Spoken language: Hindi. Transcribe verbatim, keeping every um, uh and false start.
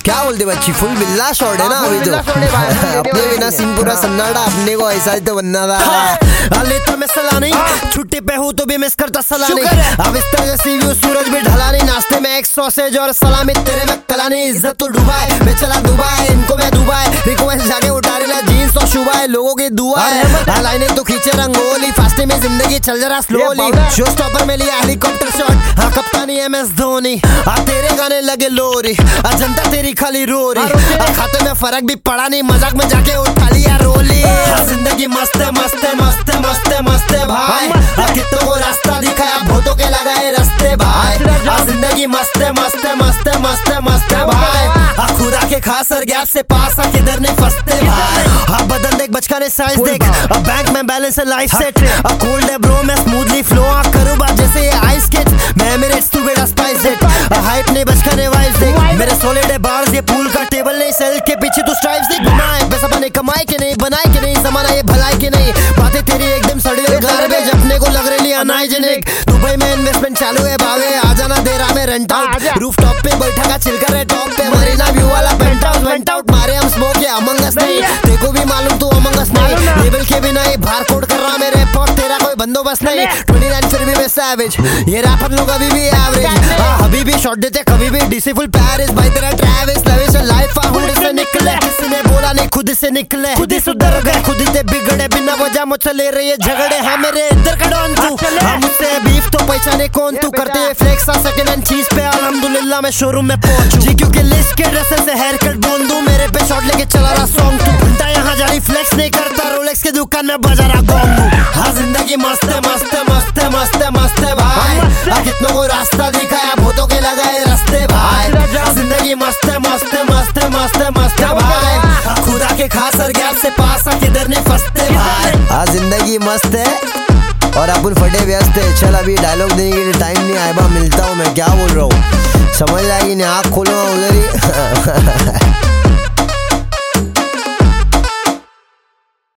क्या बोलते बच्ची, फुल बिल्ला शॉट है ना अभी तो। अपने बिना सीन पूरा सन्नाटा, अपने को ऐसा ही तो बनना था। लेता मैं सलाह नहीं, छुट्टी पे हूँ तो भी मिस करता सलाह नहीं। अब इस तरह से व्यू सूरज भी ढला नहीं, नाश्ते में एक सॉसेज और सलामी, तेरे में कला नहीं। इज्जत तो डुबाए, मैं चला दुबई, इनको मैं दुबई, रिक्वेस्ट जाके उठा रहा जीन्स और शुबा है, लोगों की दुआ है। लाइनें तो खींचे रंगोली, फास्टे में जिंदगी चल जरा स्लोली। शो स्टॉपर में लिया हेलीकॉप्टर शॉट, हाँ कप्तानी एम एस धोनी। आ तेरे गाने लगे लोरी, आ जनता तेरी खाली रो रही। आ खाते में फर्क भी पड़ा नहीं, मजाक में जाके उठा लिया रोली। जिंदगी मस्त है मस्त है मस्त है मस्त है मस्त है भाई, कितनों को रास्ता दिखाया, भूतों के लगाए रास्ते भाई। जिंदगी मस्त है मस्त है मस्त है मस्त है मस्त है भाई, खुदा के खास और गैप से पास आ किधर नहीं फंसते भाई। हाँ बदन देख बचका ने साइज देख, अब बैंक में बैलेंस है लाइफ सेट। अब कोल्ड है ब्रो मैं स्मूथली फ्लो आ करूँ बात जैसे ये आइस स्केच। मैं मेरे तू बेटा स्पाइस देख, हाइप नहीं बचका ने वाइफ देख। मेरे सॉलिड है बार्स, ये पूल का टेबल नहीं, सेल के पीछे तू स्ट्राइप्स देख। घुमाए पैसा बने कमाए के नहीं, बनाए के नहीं, जमाना ये भलाई के नहीं। बातें तेरी एकदम सड़ी हुई गार्बेज, अपने को लग रही अनहाइजीनिक। दुबई में इन्वेस्टमेंट चालू है भावे, आ जाना दे रहा मैं रेंट आउट। रूफ टॉप पे बैठा का चिल कर रहे टॉप पे, मरीना व्यू वाला पेंट हाउस वेंट आउट। मारे हम स्मोक या अमंग अस नहीं, देखो भी मालूम तू अमंग अस नहीं। लेवल के बिना ये बार कोड कर रहा मेरे पर, तेरा कोई बंदोबस्त नहीं। ट्वेंटी नाइन फिर भी मैं सैवेज, ये रैपर लोग अभी भी एवरेज। अभी भी शॉट देते कभी भी, डिसीफुल पैरिस भाई तेरा ट्रैविस। लविश लाइफ हुड से निकले, किसी ने बोला नहीं खुद से निकले। खुद ही सुधर गए, खुद ही ते बिगड़े, बिना वजह मुझसे ले रही है झगड़े। हाँ मेरे इधर का डॉन तू, हाँ मुझसे बीफ तो पहचाने कौन तू। करते है फ्लेक्स आ सेकंड हैंड चीज पे, अल्हम्दुलिल्लाह मैं शोरूम में पहुंचूं। जी क्योंकि लिस्ट के ड्रेसेस से हेयर कट बोल दूं, मेरे पे शॉट लेके चला रहा सॉन्ग तू। घंटा यहाँ जारी फ्लेक्स नहीं करता, रोलेक्स के दुकान में बजा रहा गोंग। हाँ जिंदगी मस्त है मस्त है मस्त है मस्त है मस्त है भाई, हाँ कितनों को रास्ता दिखाया, भूतों के लगाए रास्ते भाई। जिंदगी मस्त है मस्त है मस्त है मस्त है मस्त है भाई, खुदा के खास और गैप से पास आ किधर नहीं फंसते भाई। हाँ जिंदगी मस्त है और अपन फटे व्यस्त है। चल अभी डायलॉग देने के लिए टाइम नहीं आया, मिलता हूँ मैं, क्या बोल रहा हूँ समझ आएगी नहीं, आँख खोलो उधर ही।